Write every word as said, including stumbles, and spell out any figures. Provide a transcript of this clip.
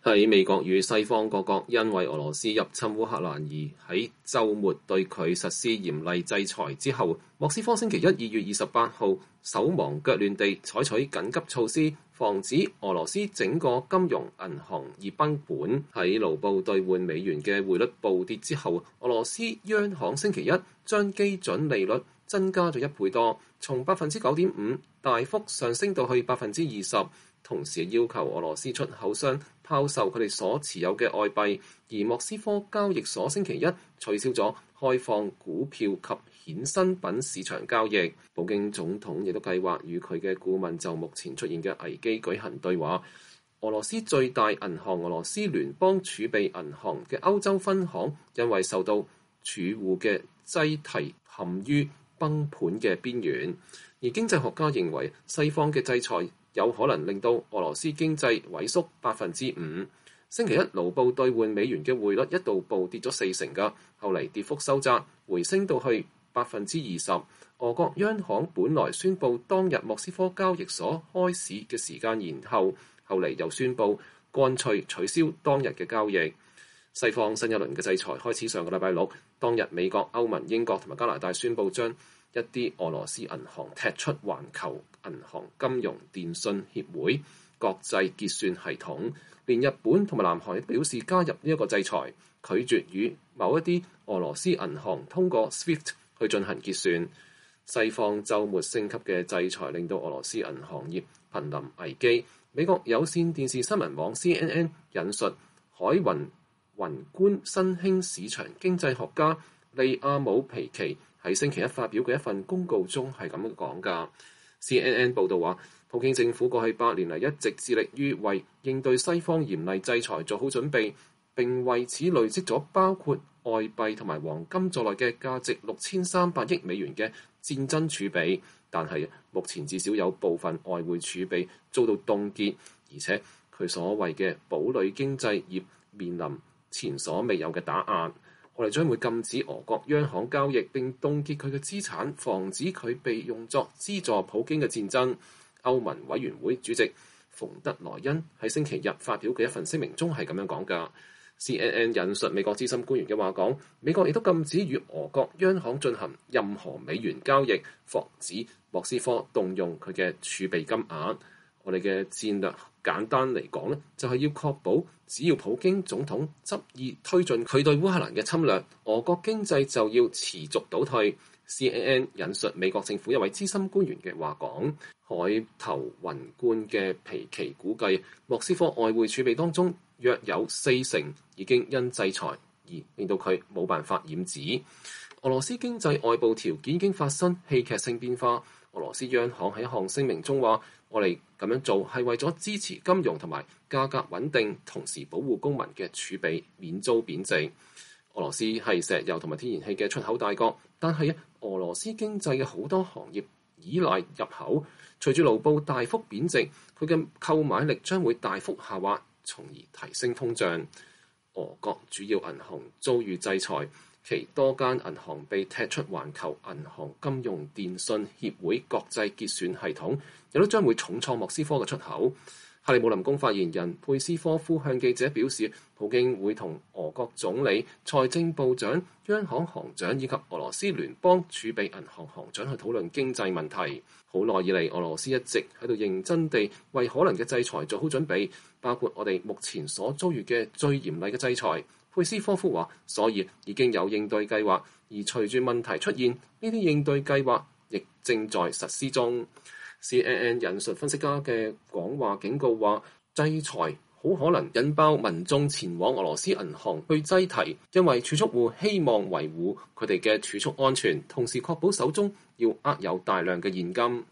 喺美國與西方各國因為俄羅斯入侵烏克蘭而喺週末對佢實施嚴厲制裁之後，莫斯科星期一二月二十八號手忙腳亂地採取緊急措施，防止俄羅斯整個金融銀行業崩盤。喺盧布兌換美元嘅匯率暴跌之後，俄羅斯央行星期一將基準利率增加咗一倍多，從百分之九點五大幅上升到去百分之二十。同時要求俄羅斯出口商拋售佢哋所持有嘅外幣，而莫斯科交易所星期一取消咗開放股票及衍生品市場交易。普京總統亦都計劃與佢嘅顧問就目前出現嘅危機舉行對話。俄羅斯最大銀行俄羅斯聯邦儲備銀行嘅歐洲分行因為受到儲戶嘅擠提，陷於崩盤嘅邊緣。而經濟學家認為西方嘅制裁有可能令到俄羅斯經濟萎縮百分之五。星期一盧布兌換美元嘅匯率一度暴跌咗四成㗎，後嚟跌幅收窄，回升到去百分之二十。俄國央行本來宣布當日莫斯科交易所開市嘅時間延後，後嚟又宣布乾脆取消當日嘅交易。西方新一輪嘅制裁開始上個禮拜六，當日美國、歐盟、英國同埋加拿大宣布將一啲俄羅斯銀行踢出環球銀行金融電訊協會國際結算系統，連日本同埋南韓亦表示加入呢一個制裁，拒絕與某一啲俄羅斯銀行通過 SWIFT 去進行結算。西方週末升級嘅制裁令到俄羅斯銀行業瀕臨危機。美國有線電視新聞網 C N N 引述海雲宏觀新興市場經濟學家利亞姆皮奇喺星期一發表嘅一份公告中係咁樣講㗎。C N N 報導話，普京政府過去八年嚟一直致力於為應對西方嚴厲制裁做好準備，並為此累積咗包括外幣同埋黃金在內嘅價值六千三百億美元嘅戰爭儲備。但係目前至少有部分外匯儲備遭到凍結，而且佢所謂嘅堡壘經濟業面臨前所未有嘅打壓。我哋將會禁止俄國央行交易並凍結佢嘅資產，防止佢被用作資助普京嘅戰爭。歐盟委員會主席馮德萊恩喺星期日發表嘅一份聲明中係咁樣講㗎。C N N 引述美國資深官員嘅話講，美國亦都禁止與俄國央行進行任何美元交易，防止莫斯科動用佢嘅儲備金額。我哋嘅戰略簡單嚟講咧，就係要確保只要普京總統執意推進佢對烏克蘭嘅侵略，俄國經濟就要持續倒退。C N N 引述美國政府一位資深官員嘅話講，海頭宏觀嘅皮奇估計，莫斯科外匯儲備當中約有四成已經因制裁而令到佢冇辦法染指。俄羅斯經濟外部條件已經發生戲劇性變化。俄羅斯央行喺一項聲明中話，我哋咁樣做係為咗支持金融同埋價格穩定，同時保護公民嘅儲備免遭貶值。俄羅斯係石油同埋天然氣嘅出口大國，但係俄羅斯經濟嘅好多行業依賴入口，隨住盧布大幅貶值，佢嘅購買力將會大幅下滑，從而提升通脹。俄國主要銀行遭遇制裁，其多間銀行被踢出環球銀行金融電訊協會國際結算系統，亦都將會重創莫斯科嘅出口。克里姆林宮發言人佩斯科夫向記者表示，普京會同俄國總理、財政部長、央行行長以及俄羅斯聯邦儲備銀行行長去討論經濟問題。好耐以嚟，俄羅斯一直喺度認真地為可能嘅制裁做好準備，包括我哋目前所遭遇嘅最嚴厲嘅制裁。佩斯科夫話，所以已經有應對計劃，而隨住問題出現，呢啲應對計劃亦正在實施中。C N N 引述分析家嘅講話警告話，制裁好可能引爆民眾前往俄羅斯銀行去擠提，因為儲蓄戶希望維護佢哋嘅儲蓄安全，同時確保手中要握有大量嘅現金。